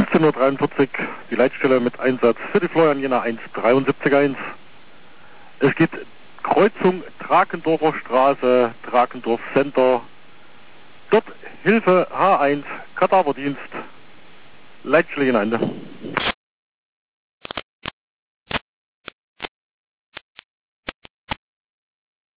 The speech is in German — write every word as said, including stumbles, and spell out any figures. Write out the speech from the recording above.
fünfzehn Uhr dreiundvierzig, die Leitstelle mit Einsatz für die Florian Jena eins drei sieben eins. Es gibt Kreuzung Drakendorfer Straße, Drakendorf Center. Dort Hilfe H eins, Kadaverdienst, Leitstelle Jena Ende.